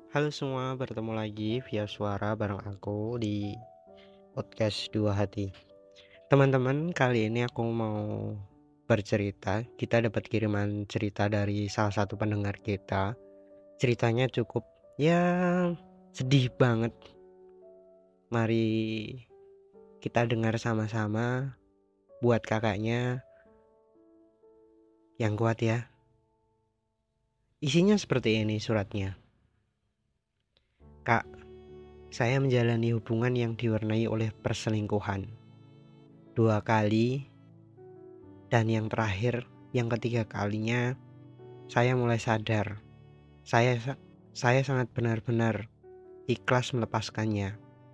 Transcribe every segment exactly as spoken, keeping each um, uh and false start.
Halo semua, bertemu lagi via suara bareng aku di podcast Dua Hati. Teman-teman, kali ini aku mau bercerita. Kita dapat kiriman cerita dari salah satu pendengar kita. Ceritanya cukup ya sedih banget. Mari kita dengar sama-sama buat kakaknya yang kuat ya. Isinya seperti ini suratnya. Kak, saya menjalani hubungan yang diwarnai oleh perselingkuhan. Dua kali. Dan yang terakhir, yang ketiga kalinya, saya mulai sadar. Saya saya sangat benar-benar ikhlas melepaskannya.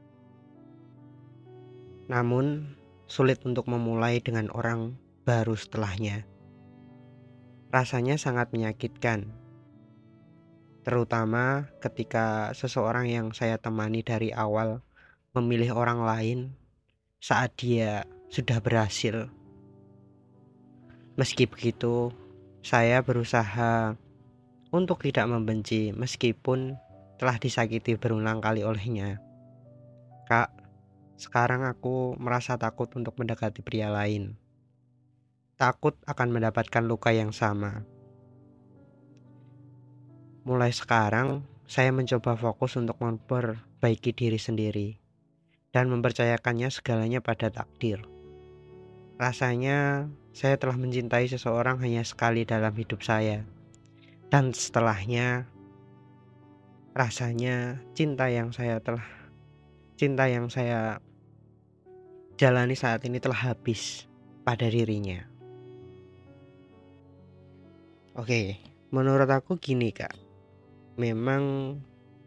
Namun, sulit untuk memulai dengan orang baru setelahnya. Rasanya sangat menyakitkan. Terutama ketika seseorang yang saya temani dari awal memilih orang lain saat dia sudah berhasil. Meski begitu, saya berusaha untuk tidak membenci meskipun telah disakiti berulang kali olehnya. Kak, sekarang aku merasa takut untuk mendekati pria lain. Takut akan mendapatkan luka yang sama. Mulai sekarang, saya mencoba fokus untuk memperbaiki diri sendiri dan mempercayakannya segalanya pada takdir. Rasanya saya telah mencintai seseorang hanya sekali dalam hidup saya. Dan setelahnya, rasanya cinta yang saya telah cinta yang saya jalani saat ini telah habis pada dirinya. Oke, menurut aku gini kak, memang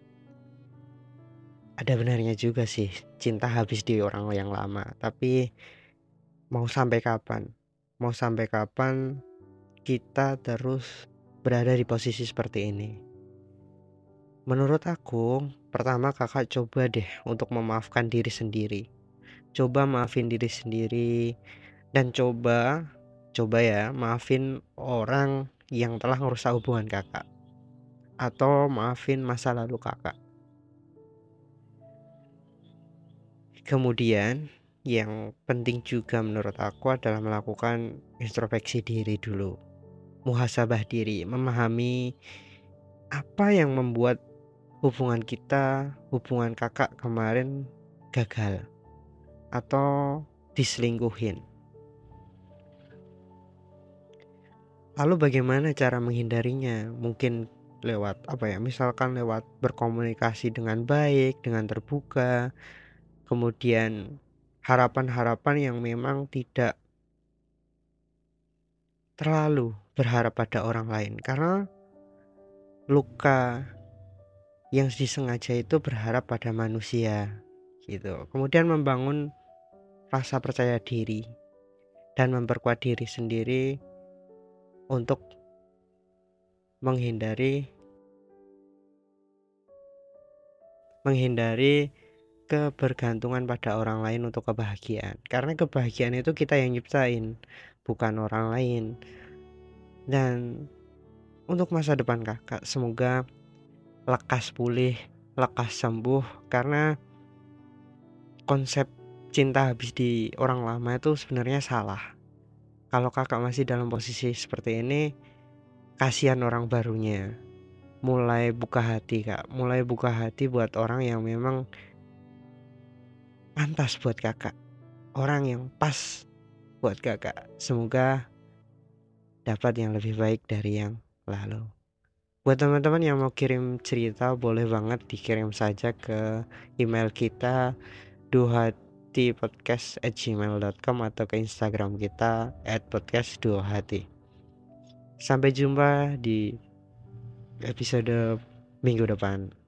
ada benarnya juga sih cinta habis di orang yang lama. Tapi mau sampai kapan? Mau sampai kapan kita terus berada di posisi seperti ini? Menurut aku, pertama kakak coba deh untuk memaafkan diri sendiri. Coba maafin diri sendiri dan coba coba ya maafin orang yang telah ngerusak hubungan kakak, atau maafin masa lalu kakak. Kemudian yang penting juga menurut aku adalah melakukan introspeksi diri dulu, muhasabah diri, memahami apa yang membuat hubungan kita, hubungan kakak kemarin gagal atau diselingkuhin. Lalu bagaimana cara menghindarinya? Mungkin lewat apa ya? Misalkan lewat berkomunikasi dengan baik, dengan terbuka. Kemudian harapan-harapan yang memang tidak terlalu berharap pada orang lain. Karena luka yang disengaja itu berharap pada manusia gitu. Kemudian membangun rasa percaya diri dan memperkuat diri sendiri untuk menghindari menghindari kebergantungan pada orang lain untuk kebahagiaan. Karena kebahagiaan itu kita yang nyiptain, bukan orang lain. Dan untuk masa depan kakak, semoga lekas pulih, lekas sembuh. Karena konsep cinta habis di orang lama itu sebenarnya salah. Kalau kakak masih dalam posisi seperti ini, kasihan orang barunya. Mulai buka hati kak, mulai buka hati buat orang yang memang pantas buat kakak, orang yang pas buat kakak. Semoga dapat yang lebih baik dari yang lalu. Buat teman-teman yang mau kirim cerita, boleh banget dikirim saja ke email kita duhatipodcast at gmail dot com atau ke Instagram kita at podcast duhati. Sampai jumpa di episode minggu depan.